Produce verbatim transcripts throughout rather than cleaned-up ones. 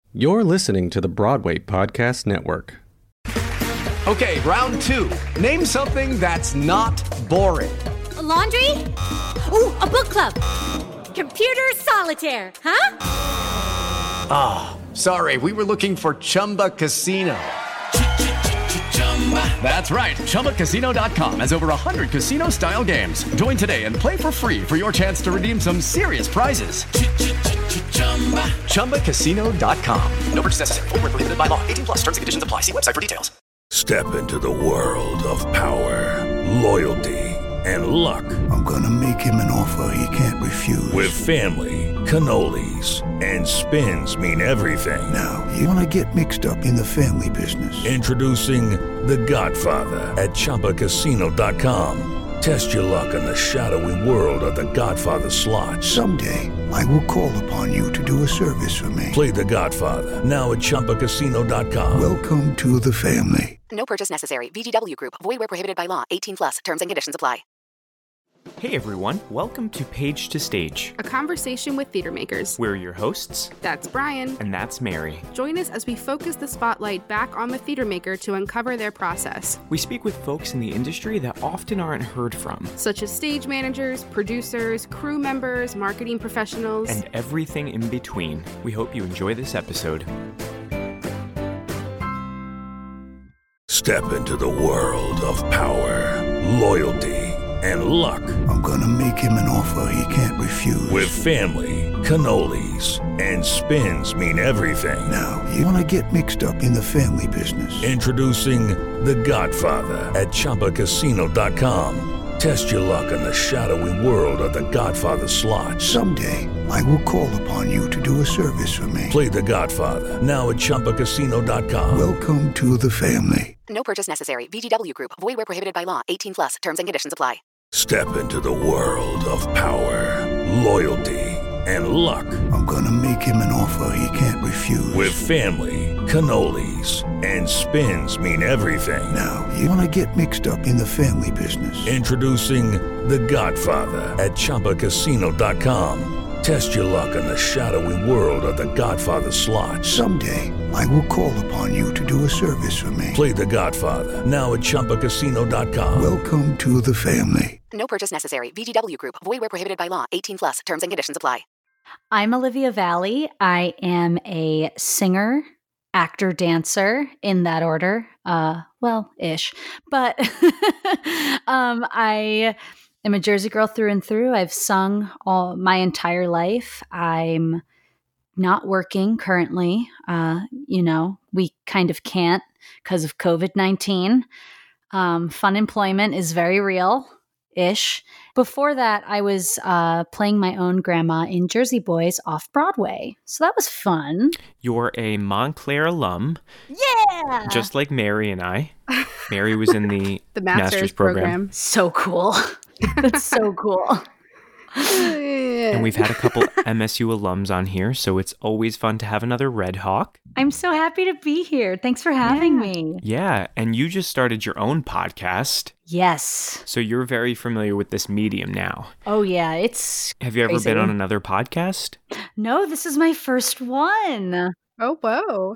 You're listening to the Broadway Podcast Network. Okay, round two. Name something that's not boring. A laundry? Ooh, a book club. Computer solitaire, huh? Ah, oh, sorry, we were looking for Chumba Casino. That's right, Chumba Casino dot com has over one hundred casino-style games. Join today and play for free for your chance to redeem some serious prizes. Chumba Casino dot com. No purchase necessary. Void where prohibited by law. eighteen plus terms and conditions apply. See website for details. Step into the world of power, loyalty, and luck. I'm gonna make him an offer he can't refuse. With family, cannolis, and spins mean everything. Now, you wanna get mixed up in the family business. Introducing The Godfather at Chumba Casino dot com. Test your luck in the shadowy world of The Godfather slot. Someday, I will call upon you to do a service for me. Play The Godfather, now at Chumba Casino dot com. Welcome to the family. No purchase necessary. V G W Group. Void where prohibited by law. eighteen plus. Terms and conditions apply. Hey everyone, welcome to Page to Stage, a conversation with theater makers. We're your hosts. That's Brian. And that's Mary. Join us as we focus the spotlight back on the theater maker to uncover their process. We speak with folks in the industry that often aren't heard from, such as stage managers, producers, crew members, marketing professionals, and everything in between. We hope you enjoy this episode. Step into the world of power, loyalty, and luck. I'm gonna make him an offer he can't refuse. With family, cannolis, and spins mean everything. Now, you wanna get mixed up in the family business. Introducing The Godfather at Chumba Casino dot com. Test your luck in the shadowy world of The Godfather slot. Someday, I will call upon you to do a service for me. Play The Godfather, now at Chumba Casino dot com. Welcome to the family. No purchase necessary. V G W Group. Void where prohibited by law. eighteen plus. Terms and conditions apply. Step into the world of power, loyalty, and luck. I'm gonna make him an offer he can't refuse. With family, cannolis, and spins mean everything. Now, you wanna get mixed up in the family business. Introducing The Godfather at Chumba Casino dot com. Test your luck in the shadowy world of The Godfather slot. Someday, I will call upon you to do a service for me. Play The Godfather, now at Chumba Casino dot com. Welcome to the family. No purchase necessary. V G W Group. Void where prohibited by law. eighteen plus. Terms and conditions apply. I'm Olivia Valli. I am a singer, actor, dancer, in that order. Uh, well, ish. But um, I am a Jersey girl through and through. I've sung all my entire life. I'm not working currently. Uh, you know, we kind of can't because of covid nineteen. Um, fun employment is very real. Ish. Before that, I was uh, playing my own grandma in Jersey Boys off Broadway. So that was fun. You're a Montclair alum. Yeah! Just like Mary and I. Mary was in the, the master's, master's program. program. So cool. That's so cool. And we've had a couple M S U alums on here, so it's always fun to have another Red Hawk. I'm so happy to be here. Thanks for having yeah. me. Yeah, and you just started your own podcast. Yes. So you're very familiar with this medium now. Oh, yeah. It's Have you ever crazy. been on another podcast? No, this is my first one. Oh, whoa.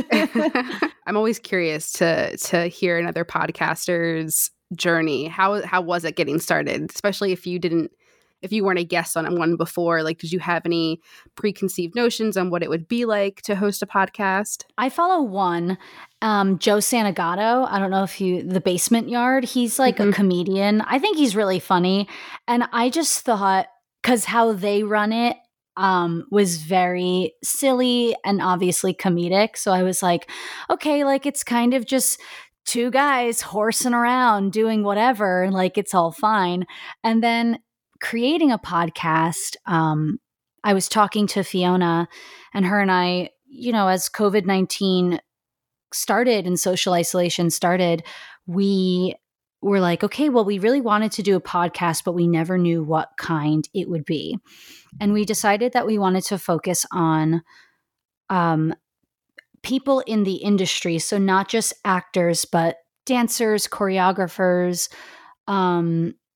I'm always curious to to hear another podcaster's journey. How how was it getting started? Especially if you didn't If you weren't a guest on one before, like, did you have any preconceived notions on what it would be like to host a podcast? I follow one, um, Joe Santagato. I don't know if you, The Basement Yard. He's like mm-hmm. a comedian. I think he's really funny. And I just thought, because how they run it um, was very silly and obviously comedic. So I was like, okay, like it's kind of just two guys horsing around doing whatever. Like it's all fine. And then creating a podcast, um, I was talking to Fiona and her and I, you know, as covid nineteen started and social isolation started, we were like, okay, well, we really wanted to do a podcast, but we never knew what kind it would be. And we decided that we wanted to focus on um, people in the industry. So not just actors, but dancers, choreographers, um,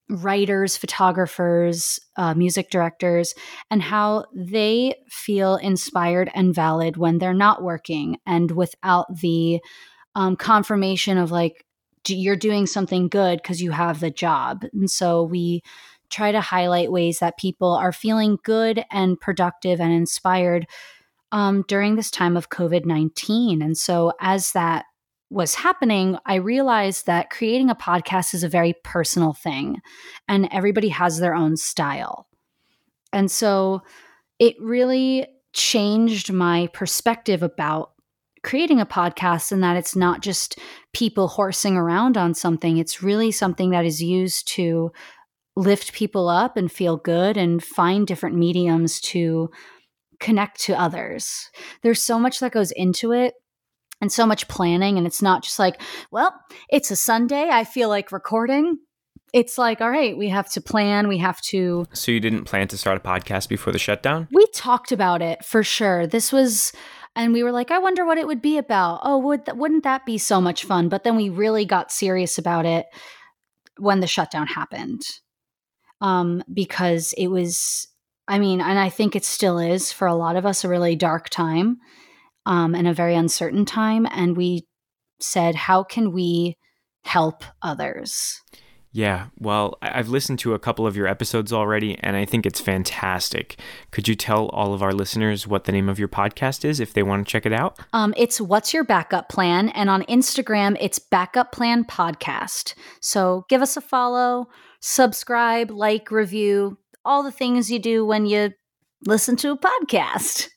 writers, photographers, uh, music directors, and how they feel inspired and valid when they're not working and without the um, confirmation of like, you're doing something good because you have the job. And so we try to highlight ways that people are feeling good and productive and inspired um, during this time of covid nineteen. And so as that was happening, I realized that creating a podcast is a very personal thing and everybody has their own style. And so it really changed my perspective about creating a podcast, and that it's not just people horsing around on something. It's really something that is used to lift people up and feel good and find different mediums to connect to others. There's so much that goes into it and so much planning. And it's not just like, well, it's a Sunday, I feel like recording. It's like, all right, we have to plan. We have to. So you didn't plan to start a podcast before the shutdown? We talked about it for sure. This was, and we were like, I wonder what it would be about. Oh, would th- wouldn't that be so much fun? But then we really got serious about it when the shutdown happened. Um, because it was, I mean, and I think it still is for a lot of us a really dark time. Um, and a very uncertain time. And we said, how can we help others? Yeah, well, I've listened to a couple of your episodes already, and I think it's fantastic. Could you tell all of our listeners what the name of your podcast is if they want to check it out? Um, it's What's Your Backup Plan? And on Instagram, it's Backup Plan Podcast. So give us a follow, subscribe, like, review, all the things you do when you listen to a podcast.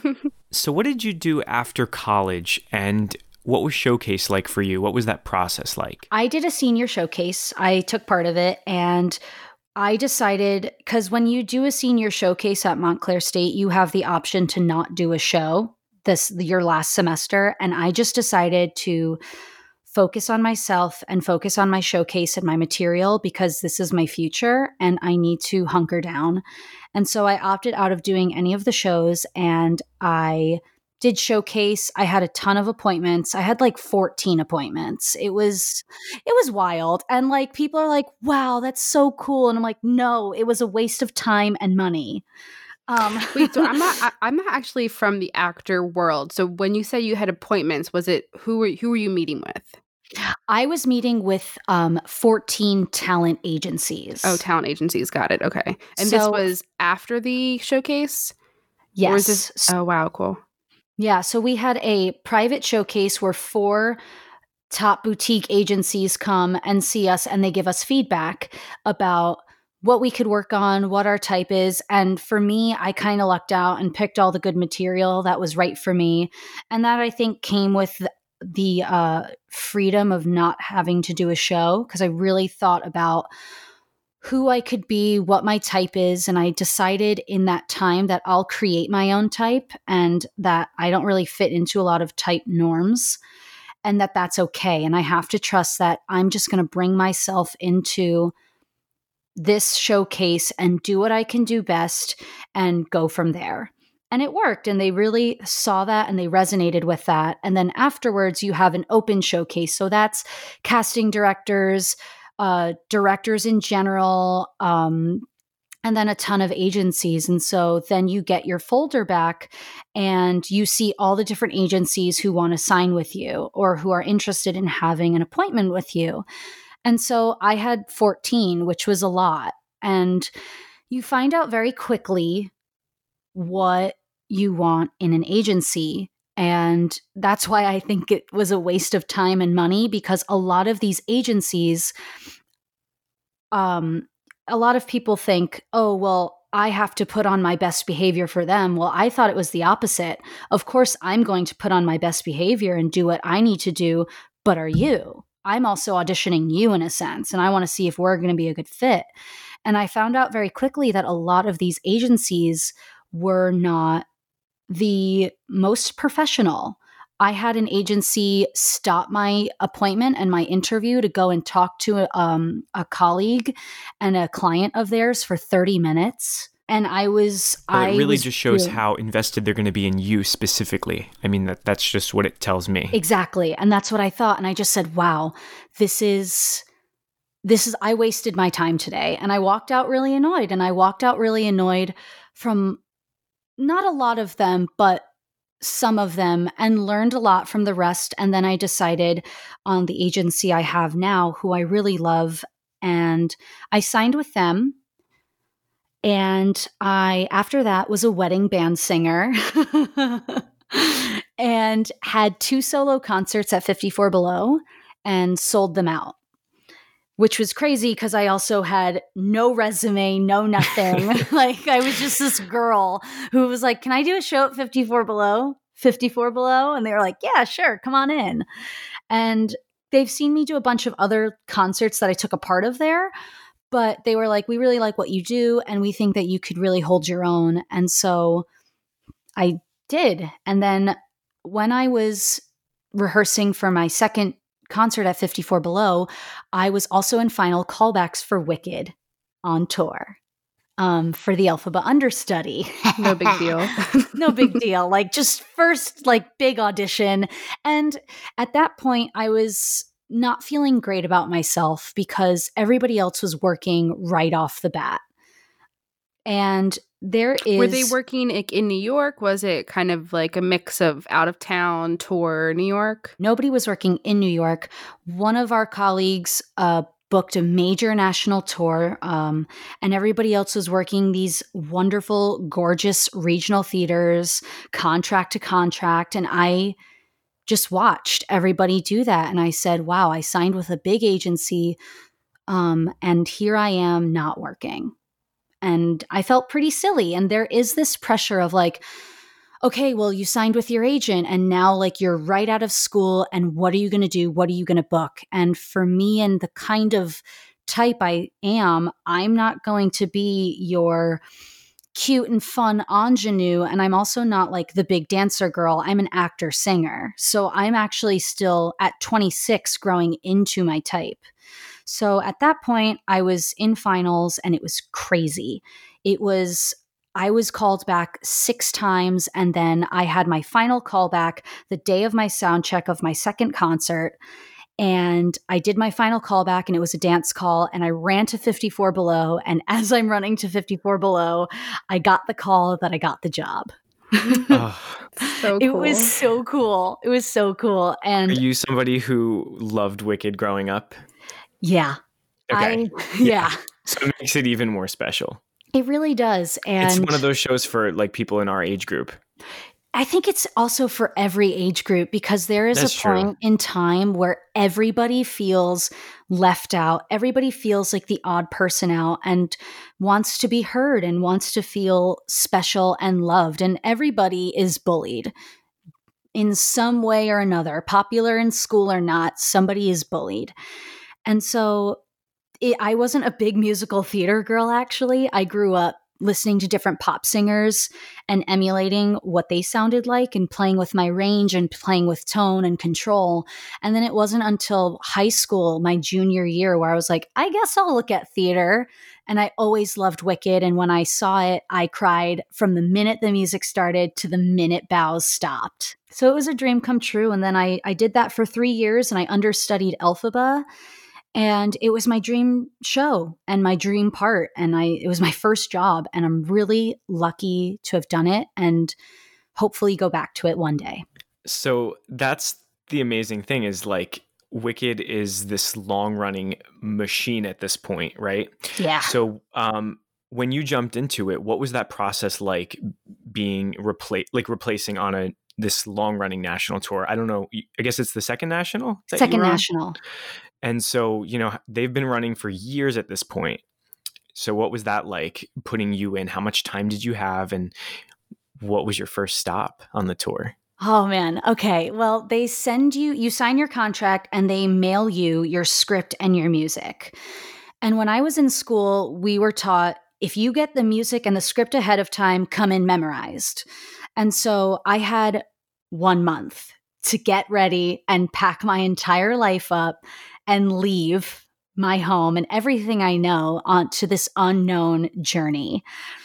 So what did you do after college, and what was Showcase like for you? What was that process like? I did a senior showcase. I took part of it, and I decided, because when you do a senior showcase at Montclair State, you have the option to not do a show this your last semester. And I just decided to focus on myself and focus on my showcase and my material, because this is my future and I need to hunker down. And so I opted out of doing any of the shows, and I did Showcase. I had a ton of appointments. I had like fourteen appointments. It was, it was wild. And like, people are like, wow, that's so cool. And I'm like, no, it was a waste of time and money. Um, Wait, so I'm not, I, I'm not actually from the actor world. So when you say you had appointments, was it, who were, who were you meeting with? I was meeting with um, fourteen talent agencies. Oh, talent agencies. Got it. Okay. And So- this was after the showcase? Yes. Or is this, oh, wow. Cool. Yeah, so we had a private showcase where four top boutique agencies come and see us, and they give us feedback about what we could work on, what our type is. And for me, I kind of lucked out and picked all the good material that was right for me. And that, I think, came with the, the uh, freedom of not having to do a show, because I really thought about who I could be, what my type is. And I decided in that time that I'll create my own type, and that I don't really fit into a lot of type norms, and that that's okay. And I have to trust that I'm just going to bring myself into this showcase and do what I can do best and go from there. And it worked. And they really saw that and they resonated with that. And then afterwards, you have an open showcase. So that's casting directors, Uh, directors in general, um, and then a ton of agencies. And so then you get your folder back and you see all the different agencies who want to sign with you or who are interested in having an appointment with you. And so I had fourteen, which was a lot. And you find out very quickly what you want in an agency. And that's why I think it was a waste of time and money, because a lot of these agencies, um, a lot of people think, oh, well, I have to put on my best behavior for them. Well, I thought it was the opposite. Of course, I'm going to put on my best behavior and do what I need to do. But are you? I'm also auditioning you in a sense, and I want to see if we're going to be a good fit. And I found out very quickly that a lot of these agencies were not the most professional. I had an agency stop my appointment and my interview to go and talk to um, a colleague and a client of theirs for thirty minutes. And I was, well, I it really was just shows doing- how invested they're going to be in you specifically. I mean, that that's just what it tells me. Exactly. And that's what I thought. And I just said, wow, this is, this is, I wasted my time today. And I walked out really annoyed. And I walked out really annoyed from not a lot of them, but some of them, and learned a lot from the rest. And then I decided on the agency I have now, who I really love. And I signed with them. And I, after that, was a wedding band singer and had two solo concerts at fifty-four Below and sold them out, which was crazy because I also had no resume, no nothing. Like, I was just this girl who was like, can I do a show at fifty-four Below? fifty-four Below? And they were like, yeah, sure, come on in. And they've seen me do a bunch of other concerts that I took a part of there. But they were like, we really like what you do, and we think that you could really hold your own. And so I did. And then when I was rehearsing for my second concert at fifty-four Below, I was also in final callbacks for Wicked on tour um, for the Elphaba understudy. No big deal. No big deal. Like, just first, like, big audition. And at that point, I was not feeling great about myself because everybody else was working right off the bat. And there is... Were they working in New York? Was it kind of like a mix of out of town tour New York? Nobody was working in New York. One of our colleagues uh, booked a major national tour, um, and everybody else was working these wonderful, gorgeous regional theaters, contract to contract. And I just watched everybody do that. And I said, wow, I signed with a big agency, um, and here I am not working. And I felt pretty silly. And there is this pressure of like, okay, well, you signed with your agent and now like you're right out of school. And what are you going to do? What are you going to book? And for me and the kind of type I am, I'm not going to be your cute and fun ingenue. And I'm also not like the big dancer girl. I'm an actor singer. So I'm actually still at twenty-six growing into my type. So at that point, I was in finals and it was crazy. It was, I was called back six times. And then I had my final callback the day of my sound check of my second concert. And I did my final callback and it was a dance call, and I ran to fifty-four Below. And as I'm running to fifty-four Below, I got the call that I got the job. Oh. So cool. It was so cool. It was so cool. And are you somebody who loved Wicked growing up? Yeah. Okay. I, yeah. So it makes it even more special. It really does. And it's one of those shows for like people in our age group. I think it's also for every age group, because there is That's a point true. in time where everybody feels left out. Everybody feels like the odd person out and wants to be heard and wants to feel special and loved. And everybody is bullied in some way or another, popular in school or not, somebody is bullied. And so it, I wasn't a big musical theater girl, actually. I grew up listening to different pop singers and emulating what they sounded like and playing with my range and playing with tone and control. And then it wasn't until high school, my junior year, where I was like, I guess I'll look at theater. And I always loved Wicked. And when I saw it, I cried from the minute the music started to the minute bows stopped. So it was a dream come true. And then I, I did that for three years and I understudied Elphaba. And it was my dream show and my dream part. And I, it was my first job. And I'm really lucky to have done it and hopefully go back to it one day. So that's the amazing thing, is like Wicked is this long running machine at this point, right? Yeah. So um, when you jumped into it, what was that process like, being replace like replacing on a this long running national tour? I don't know. I guess it's the second national. that Second you were on? national. And so, you know, they've been running for years at this point. So what was that like, putting you in? How much time did you have? And what was your first stop on the tour? Oh, man. Okay. Well, they send you, you sign your contract and they mail you your script and your music. And when I was in school, we were taught, if you get the music and the script ahead of time, come in memorized. And so I had one month to get ready and pack my entire life up and leave my home and everything I know onto this unknown journey.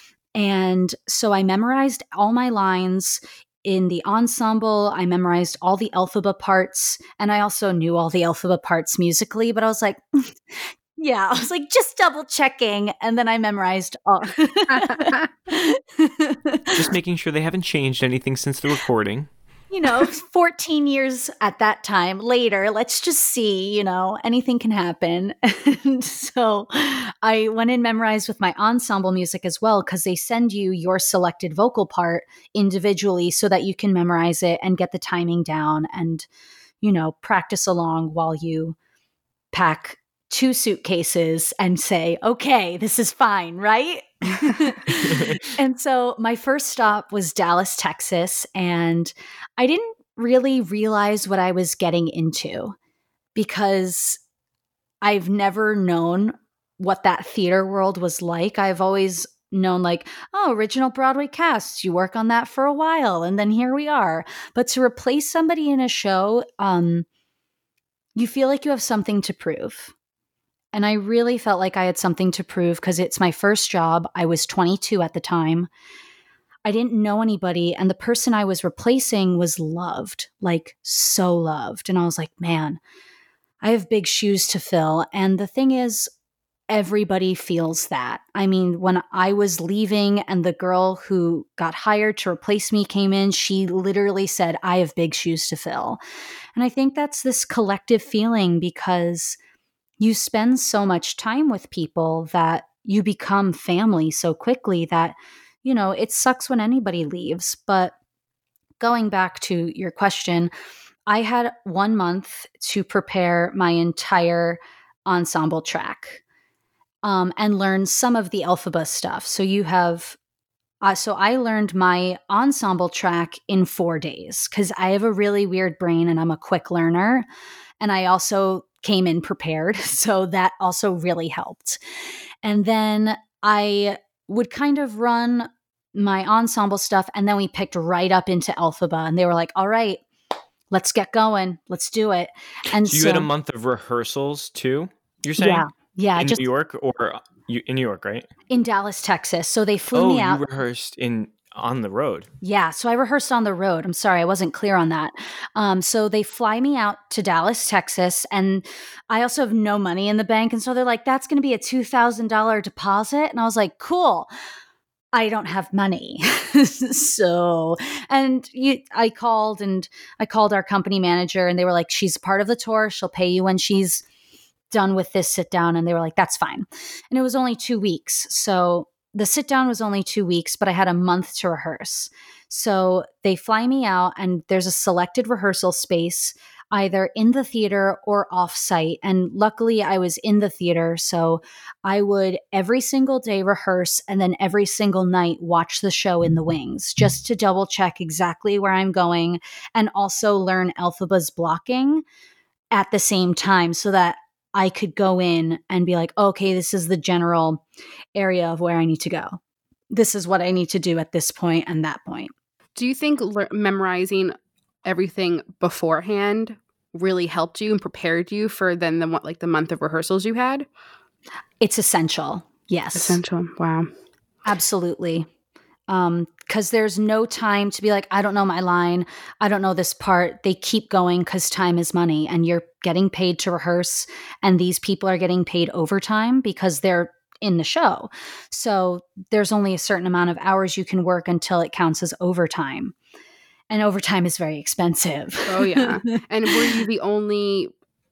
And so I memorized all my lines in the ensemble. I memorized all the Elphaba parts, and I also knew all the Elphaba parts musically, but I was like, Yeah, I was like, just double checking. And then I memorized all. Just making sure they haven't changed anything since the recording. You know, fourteen years at that time later, let's just see, you know, anything can happen. And so I went and memorized with my ensemble music as well, because they send you your selected vocal part individually so that you can memorize it and get the timing down and, you know, practice along while you pack two suitcases and say, okay, this is fine, right? And so my first stop was Dallas, Texas, and I didn't really realize what I was getting into because I've never known what that theater world was like. I've always known like, oh, original Broadway cast, you work on that for a while, and then here we are. But to replace somebody in a show, um, you feel like you have something to prove. And I really felt like I had something to prove because it's my first job. I was twenty-two at the time. I didn't know anybody. And the person I was replacing was loved, like so loved. And I was like, man, I have big shoes to fill. And the thing is, everybody feels that. I mean, when I was leaving and the girl who got hired to replace me came in, she literally said, I have big shoes to fill. And I think that's this collective feeling because you spend so much time with people that you become family so quickly that, you know, it sucks when anybody leaves. But going back to your question, I had one month to prepare my entire ensemble track um, and learn some of the Elphaba stuff. So you have, uh, so I learned my ensemble track in four days because I have a really weird brain and I'm a quick learner. And I also came in prepared. So that also really helped. And then I would kind of run my ensemble stuff. And then we picked right up into Elphaba and they were like, all right, let's get going. Let's do it. And so you so, had a month of rehearsals too, you're saying? Yeah. Yeah. In just New York or you in New York, right? In Dallas, Texas. So they flew oh, me out. You rehearsed in on the road. Yeah. So I rehearsed on the road. I'm sorry, I wasn't clear on that. Um, so they fly me out to Dallas, Texas, and I also have no money in the bank. And so they're like, that's going to be a two thousand dollars deposit. And I was like, cool. I don't have money. So, and you, I called and I called our company manager and they were like, she's part of the tour. She'll pay you when she's done with this sit down. And they were like, that's fine. And it was only two weeks. So the sit down was only two weeks, but I had a month to rehearse. So they fly me out and there's a selected rehearsal space either in the theater or off-site. And luckily I was in the theater. So I would every single day rehearse and then every single night watch the show in the wings just to double check exactly where I'm going and also learn Elphaba's blocking at the same time so that I could go in and be like, okay, this is the general area of where I need to go. This is what I need to do at this point and that point. Do you think le- memorizing everything beforehand really helped you and prepared you for then the like the month of rehearsals you had? It's essential. Yes. Essential. Wow. Absolutely. Um, because there's no time to be like, I don't know my line. I don't know this part. They keep going because time is money and you're getting paid to rehearse. And these people are getting paid overtime because they're in the show. So there's only a certain amount of hours you can work until it counts as overtime. And overtime is very expensive. Oh, yeah. And were you the only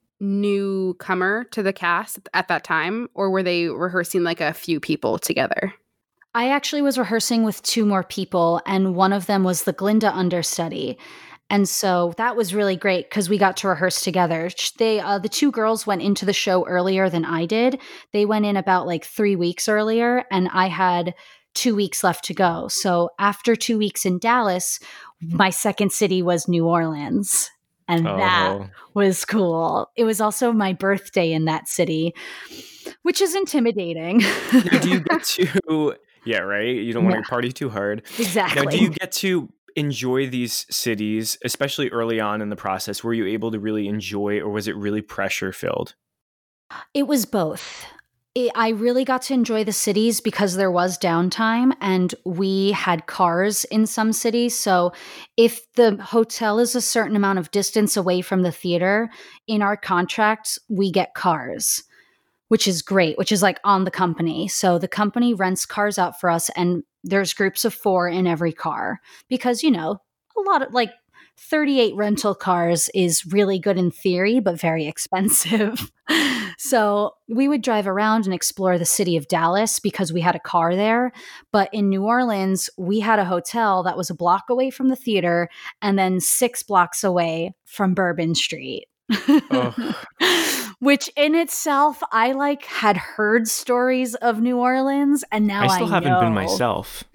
newcomer to the cast at that time? Or were they rehearsing like a few people together? I actually was rehearsing with two more people, and one of them was the Glinda understudy. And so that was really great because we got to rehearse together. They, uh, the two girls went into the show earlier than I did. They went in about like three weeks earlier, and I had two weeks left to go. So after two weeks in Dallas, my second city was New Orleans. And oh. that was cool. It was also my birthday in that city, which is intimidating. Now, do you get to... Yeah, right? You don't want Yeah. to party too hard. Exactly. Now, do you get to enjoy these cities, especially early on in the process? Were you able to really enjoy, or was it really pressure filled? It was both. It, I really got to enjoy the cities because there was downtime and we had cars in some cities. So if the hotel is a certain amount of distance away from the theater, in our contract, we get cars. which is great, which is like on the company. So the company rents cars out for us, and there's groups of four in every car because, you know, a lot of like thirty-eight rental cars is really good in theory, but very expensive. So we would drive around and explore the city of Dallas because we had a car there. But in New Orleans, we had a hotel that was a block away from the theater and then six blocks away from Bourbon Street. Oh. Which in itself, I like had heard stories of New Orleans, and now I still I haven't know. been myself.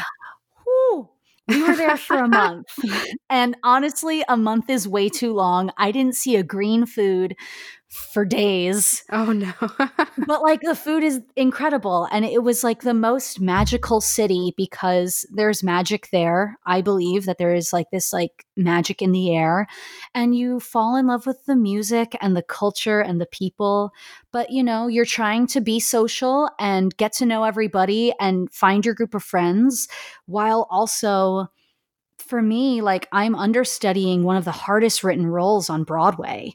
Whew. We were there for a month. And honestly, a month is way too long. I didn't see a green food for days. Oh, no. But like the food is incredible. And it was like the most magical city because there's magic there. I believe that there is like this like magic in the air. And you fall in love with the music and the culture and the people. But, you know, you're trying to be social and get to know everybody and find your group of friends while also, for me, like I'm understudying one of the hardest written roles on Broadway.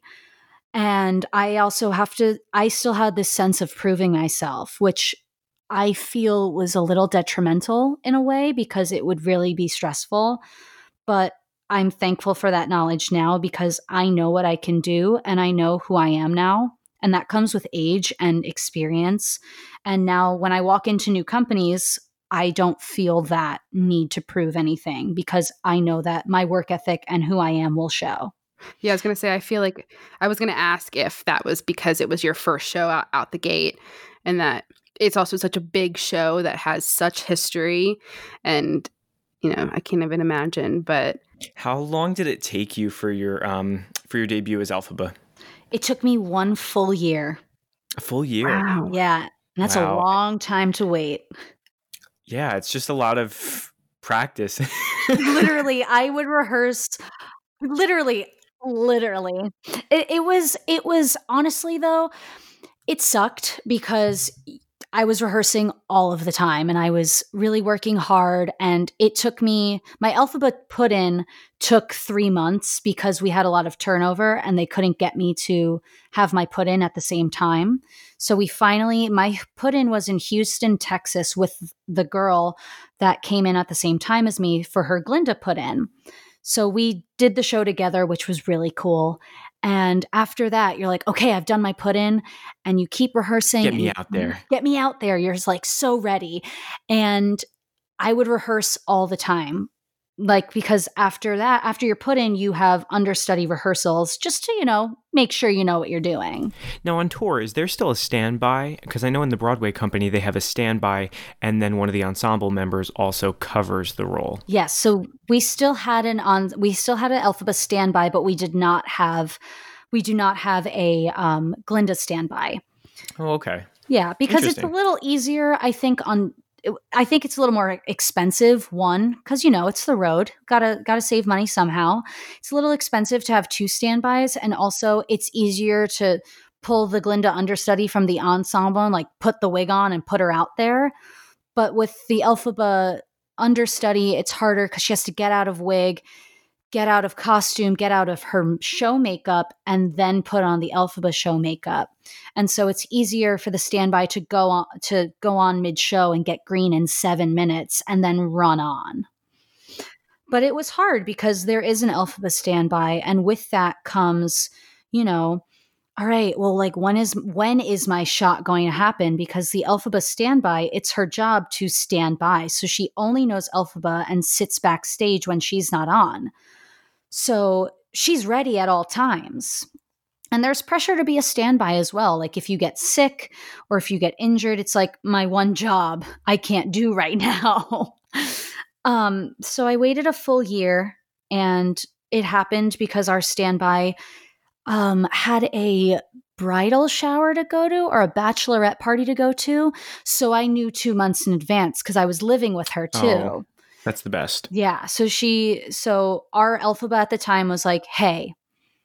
And I also have to, I still had this sense of proving myself, which I feel was a little detrimental in a way because it would really be stressful. But I'm thankful for that knowledge now because I know what I can do and I know who I am now. And that comes with age and experience. And now when I walk into new companies, I don't feel that need to prove anything because I know that my work ethic and who I am will show. Yeah, I was going to say, I feel like I was going to ask if that was because it was your first show out, out the gate and that it's also such a big show that has such history and, you know, I can't even imagine, but. How long did it take you for your um for your debut as Elphaba? It took me one full year. A full year? Wow. Yeah, that's wow. a long time to wait. Yeah, it's just a lot of practice. Literally, I would rehearse, literally, Literally. It, it was, it was honestly though, it sucked because I was rehearsing all of the time and I was really working hard and it took me, my Elphaba put-in took three months because we had a lot of turnover and they couldn't get me to have my put-in at the same time. So we finally, my put-in was in Houston, Texas with the girl that came in at the same time as me for her Glinda put-in. So we did the show together, which was really cool. And after that, you're like, okay, I've done my put-in, and you keep rehearsing. Get me out there. Get me out there. You're just like so ready. And I would rehearse all the time. Like, because after that, after you're put-in, you have understudy rehearsals just to, you know, make sure you know what you're doing. Now on tour, is there still a standby? Because I know in the Broadway company, they have a standby and then one of the ensemble members also covers the role. Yes. So we still had an on, we still had an Elphaba standby, but we did not have, we do not have a um, Glinda standby. Oh, okay. Yeah. Because it's a little easier, I think, on I think it's a little more expensive, one, because, you know, it's the road. Gotta, gotta save money somehow. It's a little expensive to have two standbys. And also it's easier to pull the Glinda understudy from the ensemble and like put the wig on and put her out there. But with the Elphaba understudy, it's harder because she has to get out of wig, get out of costume, get out of her show makeup, and then put on the Elphaba show makeup. And so it's easier for the standby to go on to go on mid-show and get green in seven minutes and then run on. But it was hard because there is an Elphaba standby, and with that comes, you know, all right, well, like when is when is my shot going to happen? Because the Elphaba standby, it's her job to stand by. So she only knows Elphaba and sits backstage when she's not on. So she's ready at all times. And there's pressure to be a standby as well. Like if you get sick or if you get injured, it's like my one job I can't do right now. um, so I waited a full year and it happened because our standby um, had a bridal shower to go to or a bachelorette party to go to. So I knew two months in advance because I was living with her too. Oh. That's the best. Yeah. So she, so our Elphaba at the time was like, hey,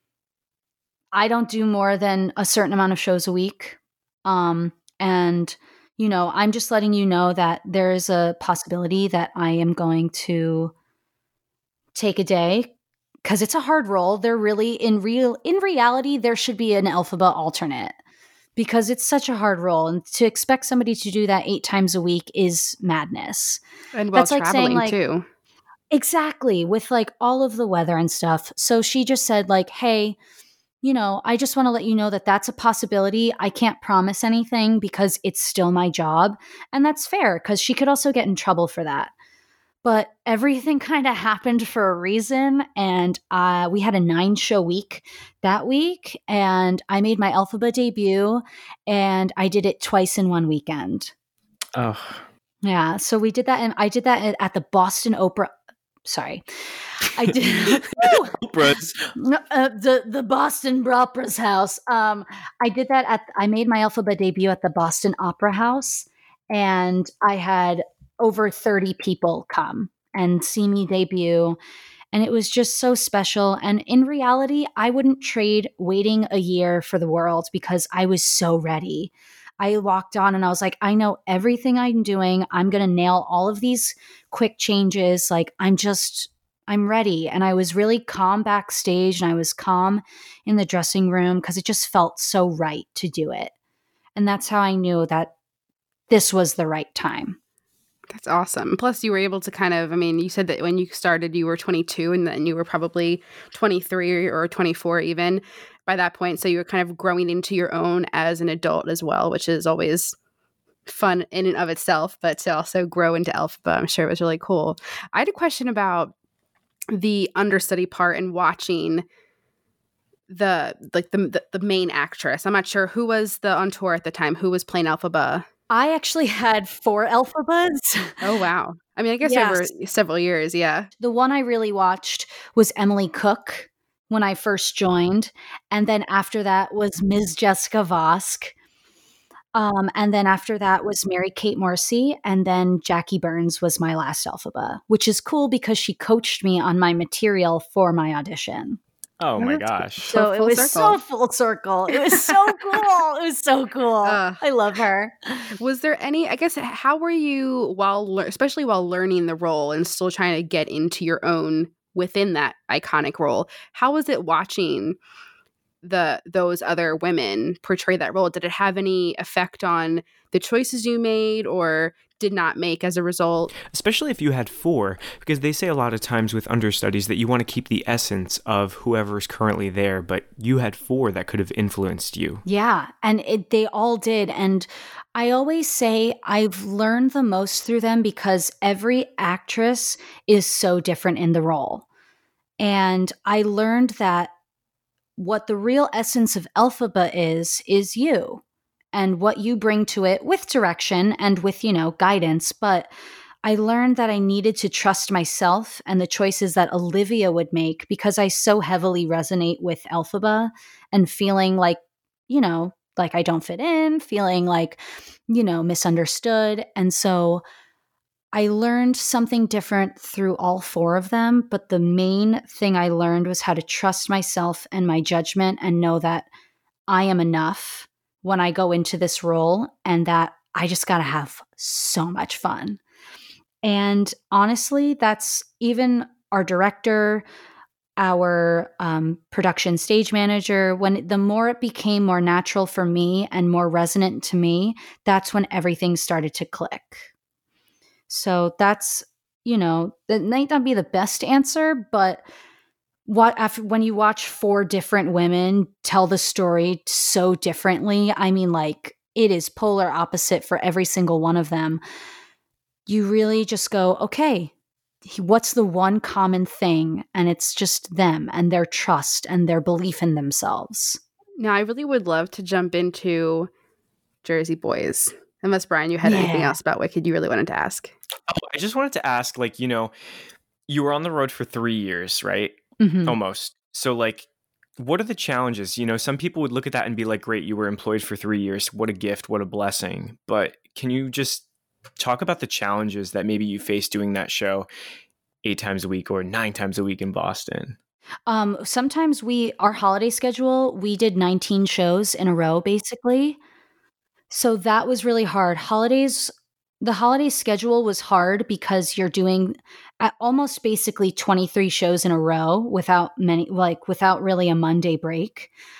I don't do more than a certain amount of shows a week. Um, and, you know, I'm just letting you know that there is a possibility that I am going to take a day because it's a hard role. They're really in real, in reality, there should be an Elphaba alternate because it's such a hard role. And to expect somebody to do that eight times a week is madness. And while That's like traveling saying, like, too. Exactly, with like all of the weather and stuff. So she just said like, hey, you know, I just want to let you know that that's a possibility. I can't promise anything because it's still my job. And that's fair because she could also get in trouble for that. But everything kind of happened for a reason. And uh, we had a nine show week that week. And I made my Elphaba debut and I did it twice in one weekend. Oh, yeah. So we did that. And I did that at, at the Boston Opera. Sorry. I did. Operas. No, uh, the, the Boston Opera's house. Um, I did that at, I made my Elphaba debut at the Boston Opera House. And I had over thirty people come and see me debut. And it was just so special. And in reality, I wouldn't trade waiting a year for the world because I was so ready. I walked on and I was like, I know everything I'm doing. I'm going to nail all of these quick changes. Like, I'm just, I'm ready. And I was really calm backstage and I was calm in the dressing room because it just felt so right to do it. And that's how I knew that this was the right time. That's awesome. Plus, you were able to kind of, I mean, you said that when you started, you were twenty-two and then you were probably twenty-three or twenty-four even by that point. So you were kind of growing into your own as an adult as well, which is always fun in and of itself, but to also grow into Elphaba, I'm sure it was really cool. I had a question about the understudy part and watching the, like the, the, the main actress. I'm not sure who was the on tour at the time, who was playing Elphaba. I actually had four Elphabas. Oh, wow. I mean, I guess Yes. over several years, yeah. The one I really watched was Emily Cook when I first joined. And then after that was Miz Jessica Vosk. Um, and then after that was Mary Kate Morrissey. And then Jackie Burns was my last Elphaba, which is cool because she coached me on my material for my audition. Oh my gosh. So, So it full was circle. so full circle. It was so cool. It was so cool. Uh, I love her. Was there any, I guess, how were you while, lear- especially while learning the role and still trying to get into your own within that iconic role? How was it watching the those other women portray that role? Did it have any effect on the choices you made or did not make as a result? Especially if you had four, because they say a lot of times with understudies that you want to keep the essence of whoever's currently there, but you had four that could have influenced you. Yeah, and it, they all did. And I always say I've learned the most through them because every actress is so different in the role. And I learned that what the real essence of Elphaba is, is you. And what you bring to it with direction and with, you know, guidance. But I learned that I needed to trust myself and the choices that Olivia would make because I so heavily resonate with Elphaba and feeling like, you know, like I don't fit in, feeling like, you know, misunderstood. And so I learned something different through all four of them. But the main thing I learned was how to trust myself and my judgment and know that I am enough when I go into this role and that I just got to have so much fun. And honestly, that's even our director, our um, production stage manager, when the more it became more natural for me and more resonant to me, that's when everything started to click. So that's, you know, that might not be the best answer, but what after when you watch four different women tell the story so differently, I mean, like it is polar opposite for every single one of them. You really just go, okay, what's the one common thing? And it's just them and their trust and their belief in themselves. Now, I really would love to jump into Jersey Boys. Unless, Brian, you had Yeah. anything else about Wicked you really wanted to ask. Oh, I just wanted to ask, like, you know, you were on the road for three years, right? Mhm. Almost. So, like, what are the challenges? You know, some people would look at that and be like, great, you were employed for three years. What a gift. What a blessing. But can you just talk about the challenges that maybe you faced doing that show eight times a week or nine times a week in Boston? Um, sometimes we, our holiday schedule, we did nineteen shows in a row, basically. So that was really hard. Holidays, the holiday schedule was hard because you're doing at almost basically twenty-three shows in a row without many, like without really a Monday break.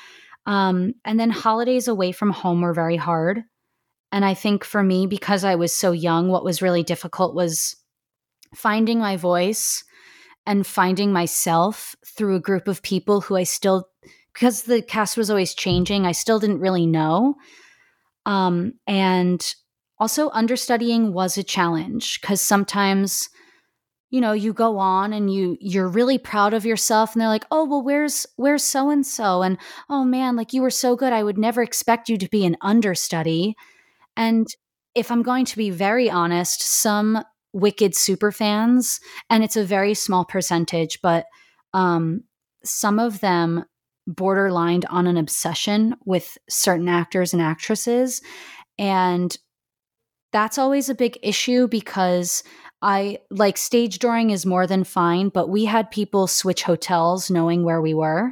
Um, and then holidays away from home were very hard. And I think for me, because I was so young, what was really difficult was finding my voice and finding myself through a group of people who I still, because the cast was always changing, I still didn't really know. Um, and also understudying was a challenge because sometimes, you know, you go on and you, you're really proud of yourself and they're like, oh, well, where's, where's so-and-so? And, oh man, like you were so good. I would never expect you to be an understudy. And if I'm going to be very honest, some Wicked super fans, and it's a very small percentage, but um, some of them borderlined on an obsession with certain actors and actresses. And that's always a big issue because I like stage dooring is more than fine, but we had people switch hotels knowing where we were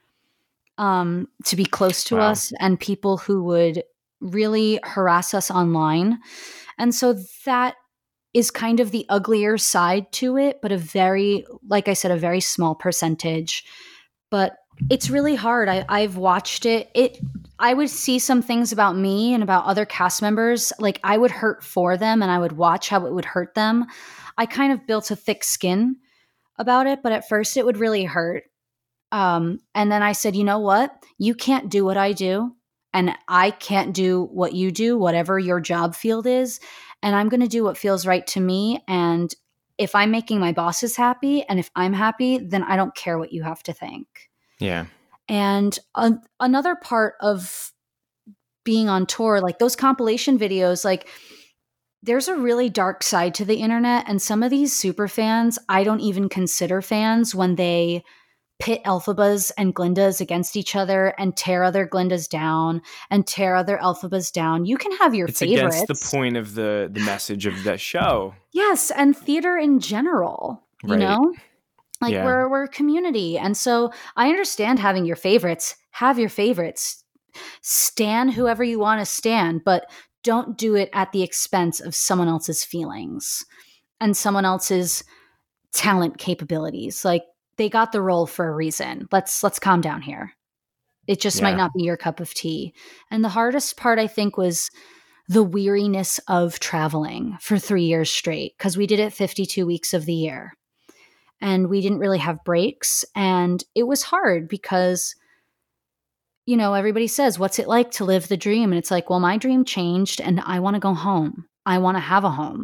um, to be close to Wow. us, and people who would really harass us online. And so that is kind of the uglier side to it, but a very, like I said, a very small percentage. But it's really hard. I, I've watched it. It I would see some things about me and about other cast members. Like I would hurt for them and I would watch how it would hurt them. I kind of built a thick skin about it, but at first it would really hurt. Um, and then I said, you know what? You can't do what I do, and I can't do what you do, whatever your job field is. And I'm going to do what feels right to me. And if I'm making my bosses happy and if I'm happy, then I don't care what you have to think. Yeah. And a- another part of being on tour, like those compilation videos, like there's a really dark side to the internet. And some of these super fans, I don't even consider fans when they pit Elphabas and Glindas against each other and tear other Glindas down and tear other Elphabas down. You can have your It's favorites. against the point of the the message of that show. Yes, and theater in general, you Right. know? Like Yeah. we're we're a community. And so I understand having your favorites. Have your favorites. Stan whoever you want to stan, but don't do it at the expense of someone else's feelings and someone else's talent capabilities. Like they got the role for a reason. Let's let's calm down here. It just Yeah. might not be your cup of tea. And the hardest part, I think, was the weariness of traveling for three years straight, because we did it fifty-two weeks of the year. And we didn't really have breaks. And it was hard because, you know, everybody says, what's it like to live the dream? And it's like, well, my dream changed and I want to go home. I want to have a home.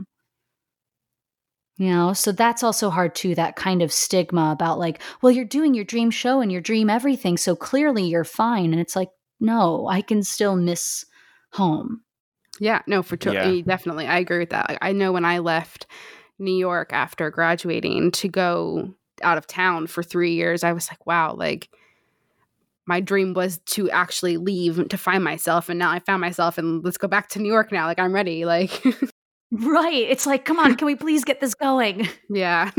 You know, so that's also hard too, that kind of stigma about like, well, you're doing your dream show and your dream everything, so clearly you're fine. And it's like, no, I can still miss home. Yeah, no, for sure. Yeah. Definitely. I agree with that. Like, I know when I left New York after graduating to go out of town for three years, I was like, wow, like my dream was to actually leave to find myself. And now I found myself and let's go back to New York now. Like I'm ready. Like, Right. It's like, come on, can we please get this going? yeah.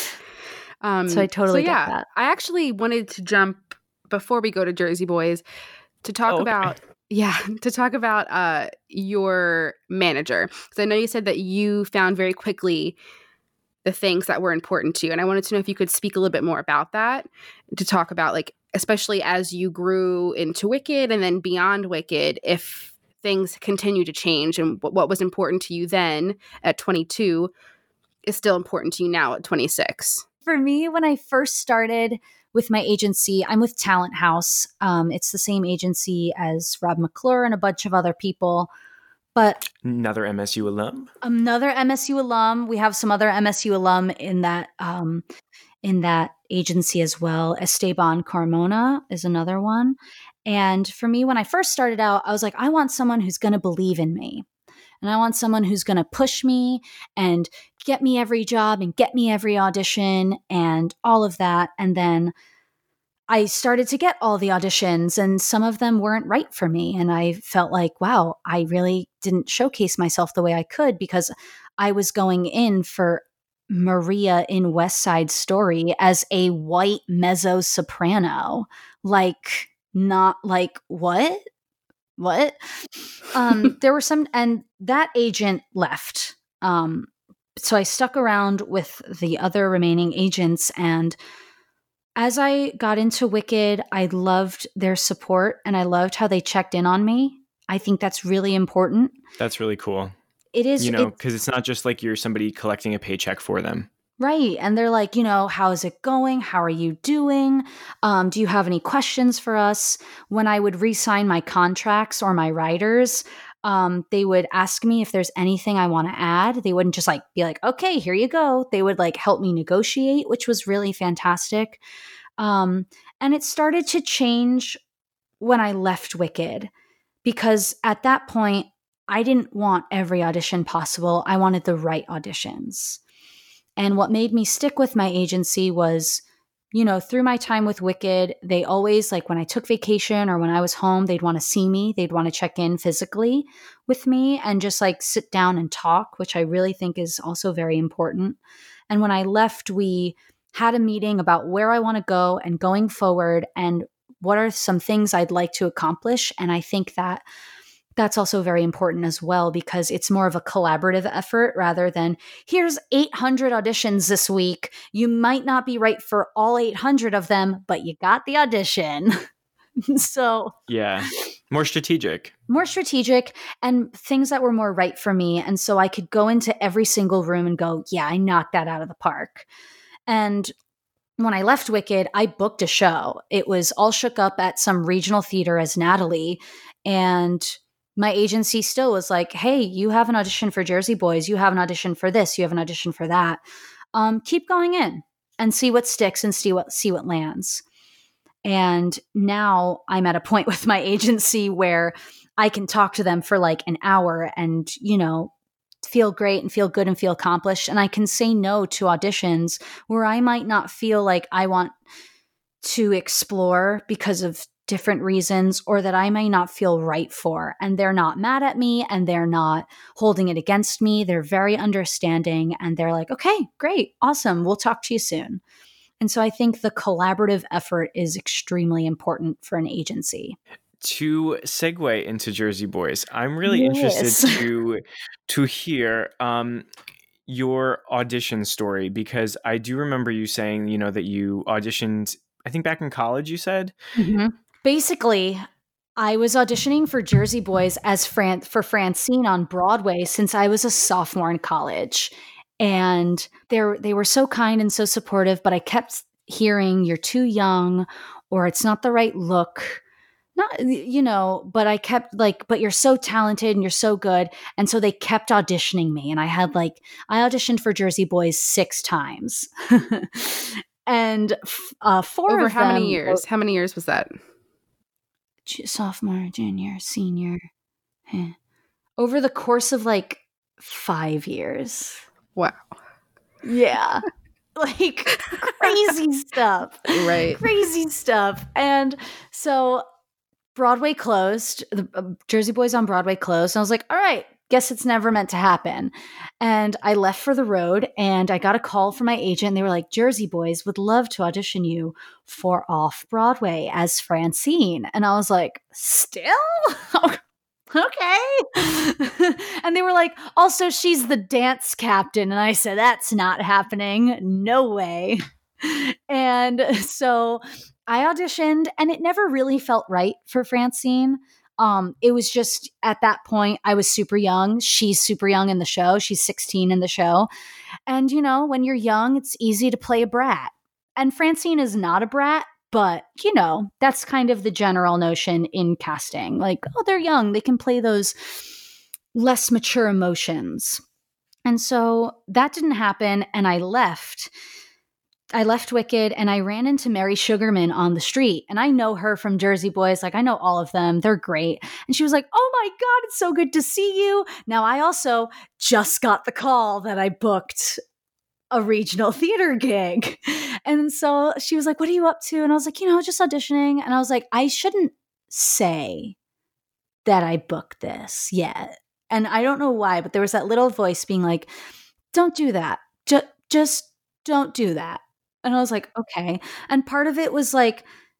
um, So I totally so get yeah, that. I actually wanted to jump before we go to Jersey Boys to talk Oh, okay. about yeah to talk about uh your manager, because I know you said that you found very quickly the things that were important to you, and I wanted to know if you could speak a little bit more about that, to talk about like especially as you grew into Wicked and then beyond Wicked, if things continue to change and what, what was important to you then at twenty-two is still important to you now at twenty-six. For me, when I first started with my agency, I'm with Talent House. Um, it's the same agency as Rob McClure and a bunch of other people. But Another M S U alum. another M S U alum. We have some other M S U alum in that um, in that agency as well. Esteban Carmona is another one. And for me, when I first started out, I was like, I want someone who's going to believe in me. And I want someone who's going to push me and get me every job and get me every audition and all of that. And then I started to get all the auditions and some of them weren't right for me. And I felt like, wow, I really didn't showcase myself the way I could because I was going in for Maria in West Side Story as a white mezzo soprano. Like, not like, what? What? Um, there were some, and that agent left. Um, so I stuck around with the other remaining agents, and as I got into Wicked, I loved their support and I loved how they checked in on me. I think that's really important. That's really cool. It is. You know, it- because it's not just like you're somebody collecting a paycheck for them. Right. And they're like, you know, how is it going? How are you doing? Um, do you have any questions for us? When I would re-sign my contracts or my writers, um, they would ask me if there's anything I want to add. They wouldn't just like be like, okay, here you go. They would like help me negotiate, which was really fantastic. Um, and it started to change when I left Wicked, because at that point, I didn't want every audition possible. I wanted the right auditions. And what made me stick with my agency was, you know, through my time with Wicked, they always, like when I took vacation or when I was home, they'd want to see me. They'd want to check in physically with me and just like sit down and talk, which I really think is also very important. And when I left, we had a meeting about where I want to go and going forward and what are some things I'd like to accomplish. And I think that that's also very important as well, because it's more of a collaborative effort rather than here's eight hundred auditions this week. You might not be right for all eight hundred of them, but you got the audition. So yeah, more strategic, more strategic and things that were more right for me. And so I could go into every single room and go, yeah, I knocked that out of the park. And when I left Wicked, I booked a show. It was All Shook Up at some regional theater as Natalie. And my agency still was like, hey, you have an audition for Jersey Boys. You have an audition for this. You have an audition for that. Um, keep going in and see what sticks and see what see what lands. And now I'm at a point with my agency where I can talk to them for like an hour and, you know, feel great and feel good and feel accomplished. And I can say no to auditions where I might not feel like I want to explore because of different reasons, or that I may not feel right for. And they're not mad at me and they're not holding it against me. They're very understanding and they're like, okay, great, awesome. We'll talk to you soon. And so I think the collaborative effort is extremely important for an agency. To segue into Jersey Boys, I'm really Yes. interested to to hear um, your audition story, because I do remember you saying, you know, that you auditioned, I think back in college, you said? Mm-hmm. Basically, I was auditioning for Jersey Boys as Fran- for Francine on Broadway since I was a sophomore in college. And they they were so kind and so supportive, but I kept hearing, you're too young, or it's not the right look. Not, you know, but I kept like, but you're so talented and you're so good. And so they kept auditioning me. And I had like, I auditioned for Jersey Boys six times. And uh, four Over of how them many years? were- How many years was that? sophomore, junior, senior. Eh. Over the course of like five years. Wow. Yeah. Like crazy stuff. Right. Crazy stuff. And so Broadway closed. The uh, Jersey Boys on Broadway closed. And I was like, all right, guess it's never meant to happen. And I left for the road and I got a call from my agent. They were like, Jersey Boys would love to audition you for Off Broadway as Francine. And I was like, still? Okay. And they were like, also, she's the dance captain. And I said, that's not happening. No way. And so I auditioned and it never really felt right for Francine. Um, it was just at that point, I was super young. She's super young in the show. She's sixteen in the show. And, you know, when you're young, it's easy to play a brat. And Francine is not a brat, but, you know, that's kind of the general notion in casting. Like, oh, they're young. They can play those less mature emotions. And so that didn't happen. And I left. I left Wicked and I ran into Mary Sugarman on the street. And I know her from Jersey Boys. Like, I know all of them. They're great. And she was like, oh my God, it's so good to see you. Now, I also just got the call that I booked a regional theater gig. And so she was like, what are you up to? And I was like, you know, just auditioning. And I was like, I shouldn't say that I booked this yet. And I don't know why, but there was that little voice being like, don't do that. Just, just don't do that. And I was like, okay. And part of it was like,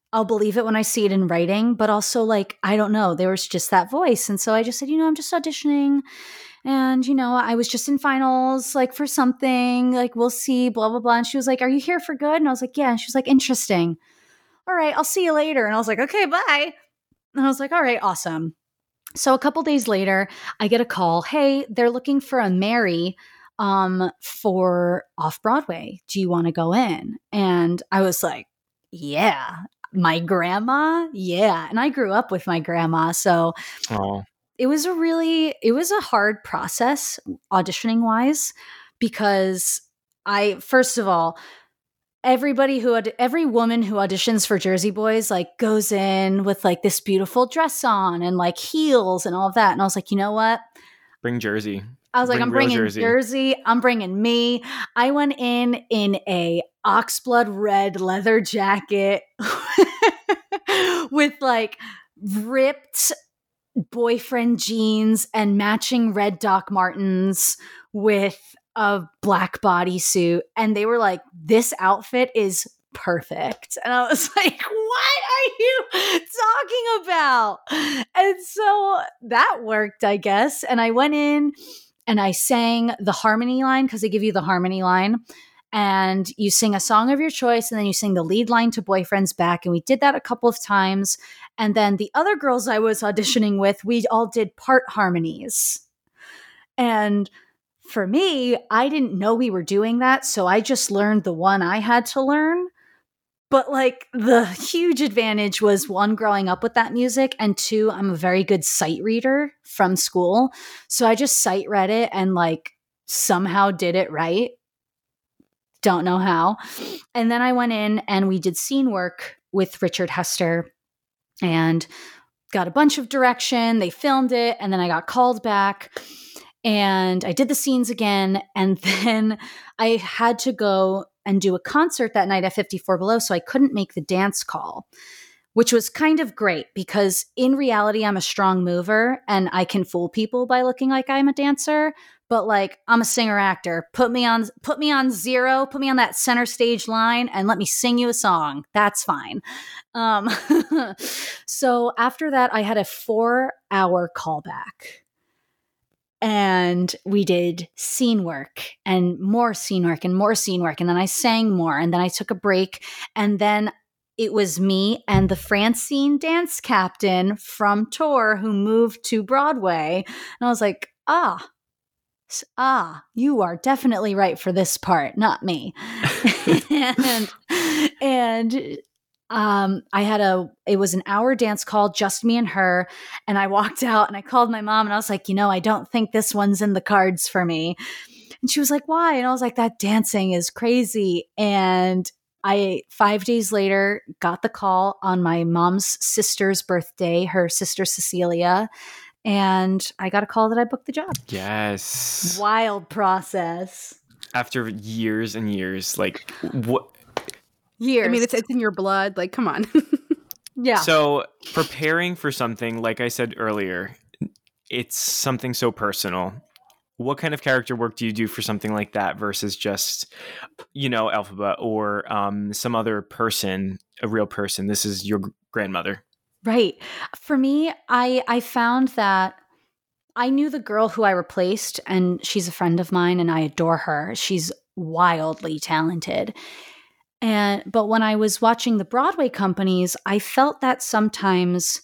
I'll believe it when I see it in writing, but also like, I don't know, there was just that voice. And so I just said, you know, I'm just auditioning and, you know, I was just in finals, like for something, like we'll see, blah, blah, blah. And she was like, are you here for good? And I was like, yeah. And she was like, interesting. All right, I'll see you later. And I was like, okay, bye. And I was like, all right, awesome. So a couple days later, I get a call. Hey, they're looking for a Mary um, for Off-Broadway. Do you want to go in? And I was like, yeah. My grandma? Yeah. And I grew up with my grandma. So oh. it was a really, it was a hard process auditioning wise, because I, first of all, everybody who, every woman who auditions for Jersey Boys, like goes in with like this beautiful dress on and like heels and all of that. And I was like, you know what? Bring Jersey. I was Bring like, I'm real bringing Jersey. Jersey. I'm bringing me. I went in in a oxblood red leather jacket with like ripped boyfriend jeans and matching red Doc Martens with a black bodysuit. And they were like, this outfit is perfect. And I was like, what are you talking about? And so that worked, I guess. And I went in and I sang the harmony line, because they give you the harmony line. And you sing a song of your choice, and then you sing the lead line to Boyfriend's Back. And we did that a couple of times. And then the other girls I was auditioning with, we all did part harmonies. And for me, I didn't know we were doing that. So I just learned the one I had to learn. But like the huge advantage was, one, growing up with that music, and two, I'm a very good sight reader from school. So I just sight read it and like somehow did it right. Don't know how. And then I went in and we did scene work with Richard Hester and got a bunch of direction. They filmed it, and then I got called back and I did the scenes again. And then I had to go and do a concert that night at fifty-four Below. So I couldn't make the dance call, which was kind of great, because in reality, I'm a strong mover and I can fool people by looking like I'm a dancer. But like, I'm a singer actor. Put me on, put me on zero, put me on that center stage line and let me sing you a song. That's fine. Um, so after that, I had a four hour callback. And we did scene work and more scene work and more scene work. And then I sang more. And then I took a break. And then it was me and the Francine dance captain from tour who moved to Broadway. And I was like, ah, ah, you are definitely right for this part, not me. and and Um, I had a, it was an hour dance call, just me and her. And I walked out and I called my mom and I was like, you know, I don't think this one's in the cards for me. And she was like, why? And I was like, that dancing is crazy. And I, five days later, got the call on my mom's sister's birthday, her sister Cecilia. And I got a call that I booked the job. Yes. Wild process. After years and years, like what? Years. I mean, it's it's in your blood. Like, come on. Yeah. So preparing for something, like I said earlier, it's something so personal. What kind of character work do you do for something like that versus just, you know, Elphaba or um, some other person, a real person? This is your grandmother. Right. For me, I I found that I knew the girl who I replaced, and she's a friend of mine and I adore her. She's wildly talented. And but when I was watching the Broadway companies, I felt that sometimes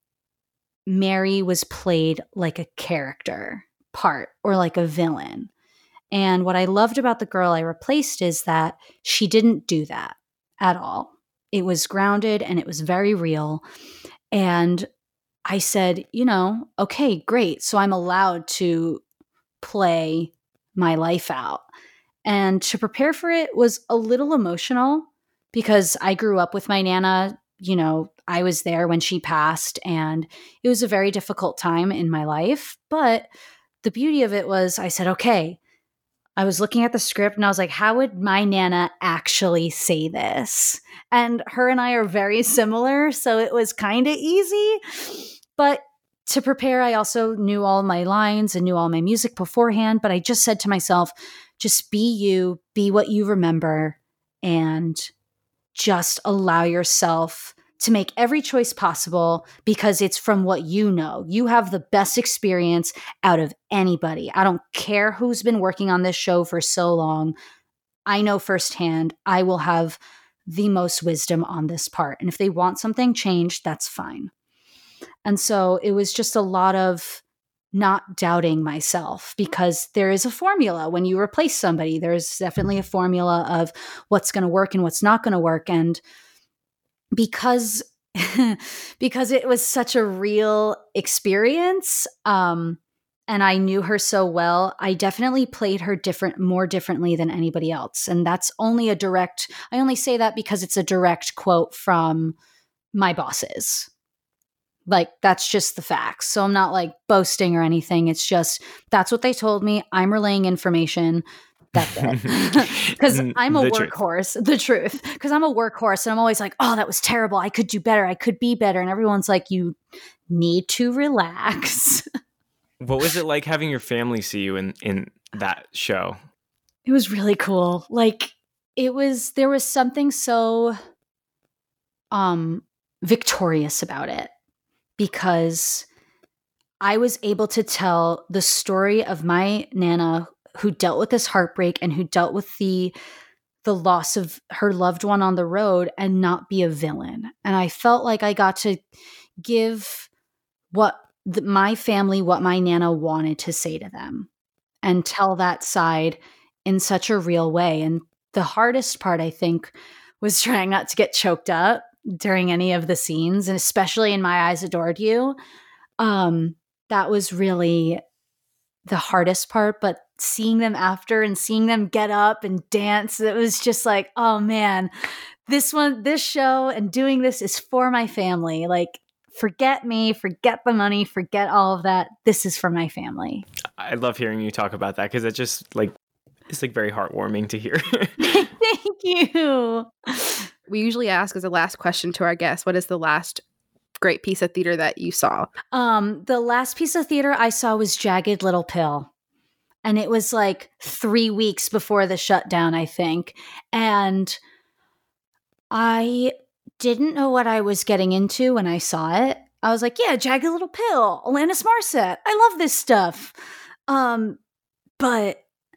Mary was played like a character part or like a villain. And what I loved about the girl I replaced is that she didn't do that at all. It was grounded and it was very real. And I said, you know, okay, great. So I'm allowed to play my life out. And to prepare for it was a little emotional because I grew up with my Nana. You know, I was there when she passed, and it was a very difficult time in my life. But the beauty of it was I said, okay, I was looking at the script and I was like, how would my Nana actually say this? And her and I are very similar, so it was kind of easy. But to prepare, I also knew all my lines and knew all my music beforehand. But I just said to myself, just be you, be what you remember, and just allow yourself to make every choice possible because it's from what you know. You have the best experience out of anybody. I don't care who's been working on this show for so long. I know firsthand I will have the most wisdom on this part. And if they want something changed, that's fine. And so it was just a lot of not doubting myself because there is a formula when you replace somebody. There's definitely a formula of what's going to work and what's not going to work. And because because it was such a real experience, um, and I knew her so well, I definitely played her different, more differently than anybody else. And that's only a direct, I only say that because it's a direct quote from my bosses. Like, that's just the facts. So I'm not like boasting or anything. It's just, that's what they told me. I'm relaying information. That's it. Because I'm a The workhorse, the truth. Because I'm a workhorse and I'm always like, oh, that was terrible. I could do better. I could be better. And everyone's like, you need to relax. What was it like having your family see you in, in that show? It was really cool. Like, it was, there was something so um, victorious about it because I was able to tell the story of my Nana who dealt with this heartbreak and who dealt with the the loss of her loved one on the road and not be a villain. And I felt like I got to give what the, my family, what my Nana wanted to say to them and tell that side in such a real way. And the hardest part, I think, was trying not to get choked up during any of the scenes, and especially in My Eyes Adored You. Um, that was really the hardest part, but seeing them after and seeing them get up and dance, it was just like, oh man, this one, this show and doing this is for my family. Like, forget me, forget the money, forget all of that. This is for my family. I love hearing you talk about that because it just like, it's like very heartwarming to hear. Thank you. We usually ask as a last question to our guests, what is the last great piece of theater that you saw? Um, the last piece of theater I saw was Jagged Little Pill. And it was like three weeks before the shutdown, I think. And I didn't know what I was getting into when I saw it. I was like, yeah, Jagged Little Pill, Alanis Morissette. I love this stuff. Um, but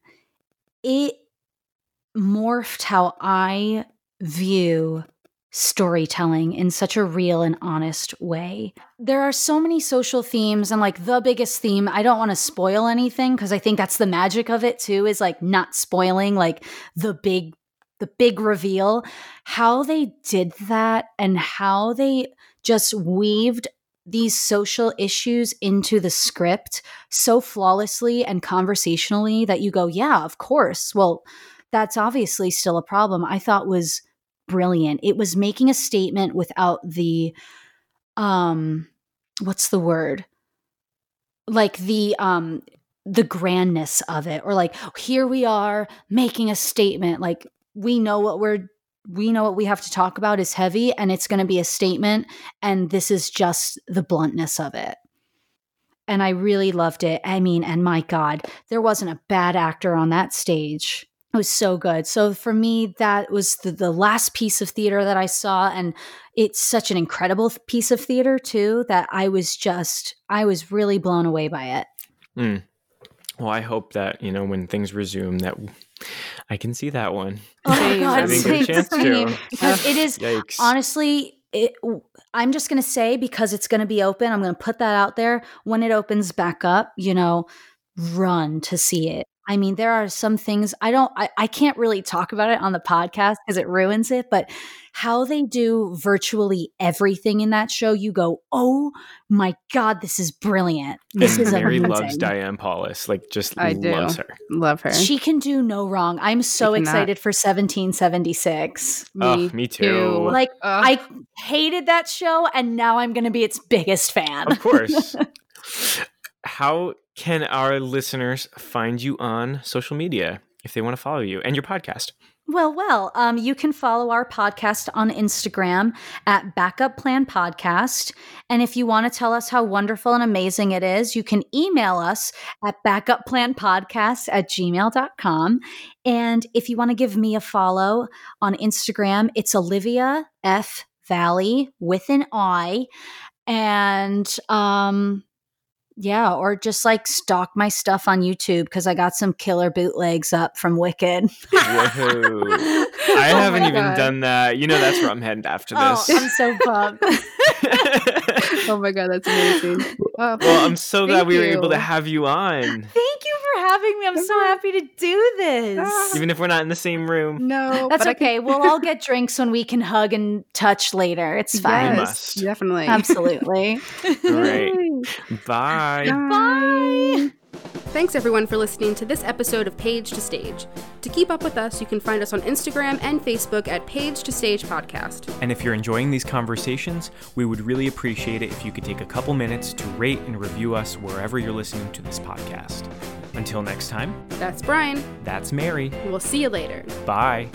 it morphed how I view storytelling in such a real and honest way. There are so many social themes, and like the biggest theme, I don't want to spoil anything because I think that's the magic of it too, is like not spoiling like the big the big reveal. How they did that and how they just weaved these social issues into the script so flawlessly and conversationally that you go, yeah, of course. Well, that's obviously still a problem. I thought was brilliant. It was making a statement without the, um, what's the word? Like the, um, the grandness of it, or like, here we are making a statement. Like, we know what we're, we know what we have to talk about is heavy and it's going to be a statement. And this is just the bluntness of it. And I really loved it. I mean, and my God, there wasn't a bad actor on that stage. It was so good. So for me, that was the, the last piece of theater that I saw. And it's such an incredible piece of theater too, that I was just, I was really blown away by it. Mm. Well, I hope that, you know, when things resume that I can see that one. Oh my God, I didn't get a chance to. Because it is, Yikes. honestly, it, I'm just going to say, because it's going to be open, I'm going to put that out there. When it opens back up, you know, run to see it. I mean, there are some things I don't, I, I can't really talk about it on the podcast because it ruins it, but how they do virtually everything in that show, you go, oh my God, this is brilliant. This is Mary amazing. loves Diane Paulus, like just I do. loves her. Love her. She can do no wrong. I'm so She cannot. excited for seventeen seventy-six. Oh, me too. Like, Ugh. I hated that show, and now I'm going to be its biggest fan. Of course. How can our listeners find you on social media if they want to follow you and your podcast? Well, well, um, you can follow our podcast on Instagram at Backup Plan Podcast. And if you want to tell us how wonderful and amazing it is, you can email us at backupplanpodcast at gmail dot com. And if you want to give me a follow on Instagram, it's Olivia F. Valley with an I. And um, yeah, or just like stalk my stuff on YouTube because I got some killer bootlegs up from Wicked. Whoa. I Oh haven't my even God. done that. You know, that's where I'm headed after Oh, this. I'm so pumped. Oh my God, that's amazing. Oh, Well, I'm so glad thank we were able to you. have you on, Thank you for having me. I'm so happy to do this. even if we're not in the same room. No, That's but I can- okay. We'll all get drinks when we can hug and touch later. It's fine. We Yes, must. definitely. Absolutely. Great. Yay. Bye. Bye. Thanks everyone for listening to this episode of Page to Stage. To keep up with us, you can find us on Instagram and Facebook at Page to Stage Podcast. And if you're enjoying these conversations, we would really appreciate it if you could take a couple minutes to rate and review us wherever you're listening to this podcast. Until next time, That's Brian. that's Mary. We'll see you later. Bye.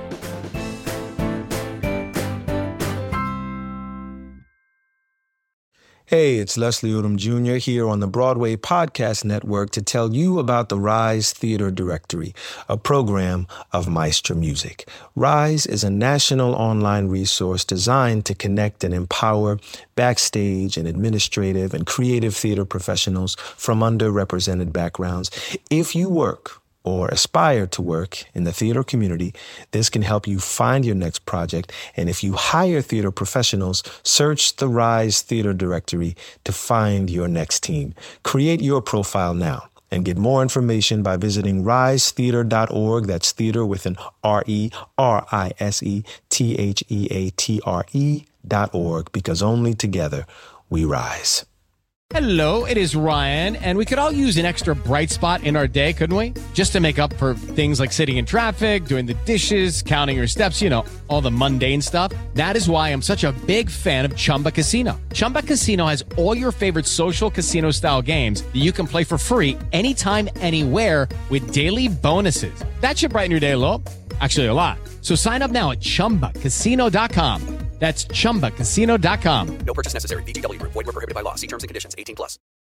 Hey, it's Leslie Odom Junior here on the Broadway Podcast Network to tell you about the Rise Theater Directory, a program of Maestro Music. Rise is a national online resource designed to connect and empower backstage and administrative and creative theater professionals from underrepresented backgrounds. If you work or aspire to work in the theater community, this can help you find your next project. And if you hire theater professionals, search the Rise Theater Directory to find your next team. Create your profile now and get more information by visiting rise theater dot org. That's theater with an R E R I S E T H E A T R E dot org, because only together we rise. Hello, it is Ryan, and we could all use an extra bright spot in our day, couldn't we? Just to make up for things like sitting in traffic, doing the dishes, counting your steps, you know, all the mundane stuff. That is why I'm such a big fan of Chumba Casino. Chumba Casino has all your favorite social casino-style games that you can play for free anytime, anywhere with daily bonuses. That should brighten your day a little. Actually, a lot. So sign up now at chumba casino dot com. That's chumba casino dot com. No purchase necessary. V G W Group. Void where prohibited by law. See terms and conditions. eighteen plus.